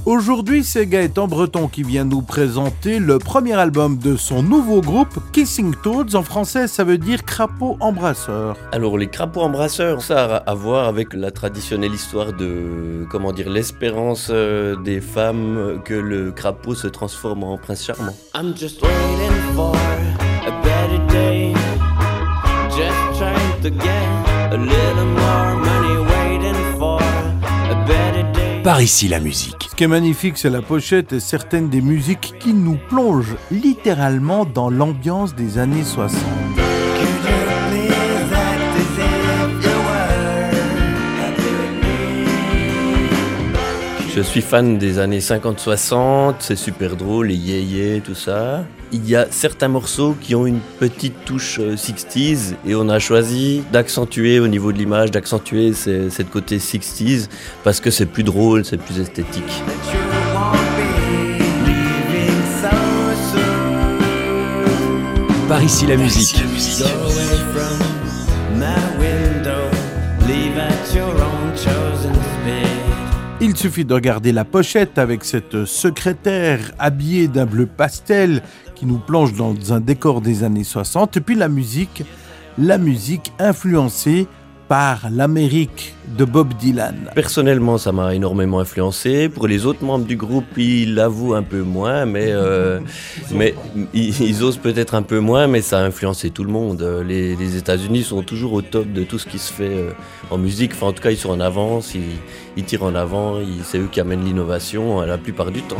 Aujourd'hui, c'est Gaëtan Breton qui vient nous présenter le premier album de son nouveau groupe, Kissing Toads. En français, ça veut dire crapaud embrasseur. Alors, les crapauds embrasseurs, ça a à voir avec la traditionnelle histoire de, l'espérance des femmes que le crapaud se transforme en prince charmant. I'm just waiting for a better day, just trying to get a little more money, waiting for a better day. Par ici la musique. Ce qui est magnifique, c'est la pochette et certaines des musiques qui nous plongent littéralement dans l'ambiance des années 60. Je suis fan des années 50-60, c'est super drôle, les yéyés, tout ça. Il y a certains morceaux qui ont une petite touche 60s et on a choisi d'accentuer au niveau de l'image, d'accentuer cette côté 60s parce que c'est plus drôle, c'est plus esthétique. Par ici la musique. Il suffit de regarder la pochette avec cette secrétaire habillée d'un bleu pastel qui nous plonge dans un décor des années 60. Et puis la musique influencée par l'Amérique de Bob Dylan. Personnellement, ça m'a énormément influencé. Pour les autres membres du groupe, ils l'avouent un peu moins, mais ils osent peut-être un peu moins, mais ça a influencé tout le monde. Les États-Unis sont toujours au top de tout ce qui se fait en musique. Enfin, en tout cas, ils sont en avance, ils tirent en avant, c'est eux qui amènent l'innovation la plupart du temps.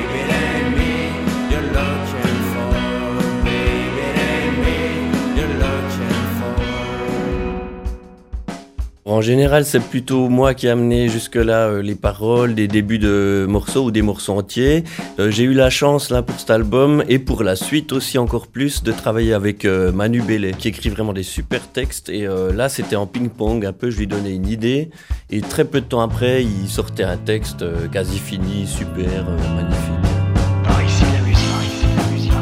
En général, c'est plutôt moi qui ai amené jusque-là les paroles, des débuts de morceaux ou des morceaux entiers. J'ai eu la chance là pour cet album et pour la suite aussi encore plus de travailler avec Manu Bellet qui écrit vraiment des super textes et là c'était en ping-pong un peu, je lui donnais une idée et très peu de temps après il sortait un texte quasi fini, super, magnifique. Par ici la musique.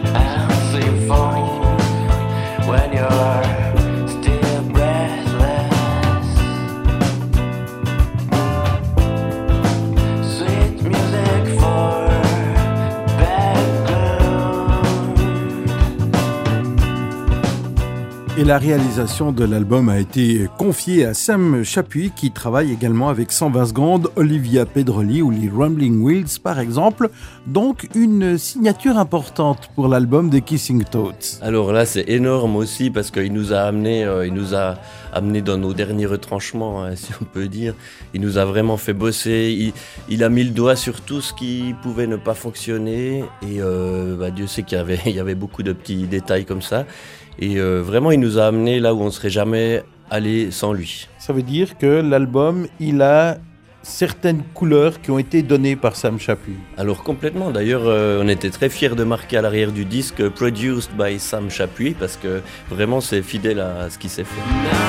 Et la réalisation de l'album a été confiée à Sam Chapuis qui travaille également avec 120 secondes, Olivia Pedroli ou les Rumbling Wheels par exemple. Donc une signature importante pour l'album des Kissing Toads. Alors là c'est énorme aussi parce qu'il nous a amené dans nos derniers retranchements, hein, si on peut dire. Il nous a vraiment fait bosser, il a mis le doigt sur tout ce qui pouvait ne pas fonctionner et Dieu sait qu'il y avait beaucoup de petits détails comme ça. Et vraiment, il nous a amenés là où on ne serait jamais allé sans lui. Ça veut dire que l'album, il a certaines couleurs qui ont été données par Sam Chapuis. Alors complètement, d'ailleurs, on était très fiers de marquer à l'arrière du disque « Produced by Sam Chapuis » parce que vraiment, c'est fidèle à ce qui s'est fait.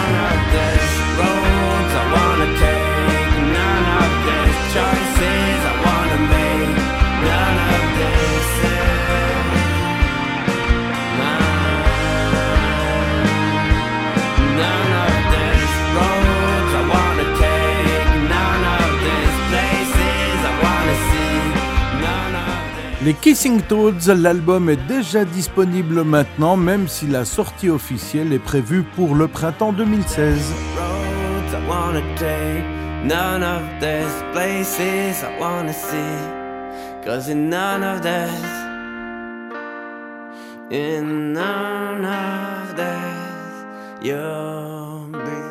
Les Kissing Toads, l'album est déjà disponible maintenant, même si la sortie officielle est prévue pour le printemps 2016. In none of this, you'll be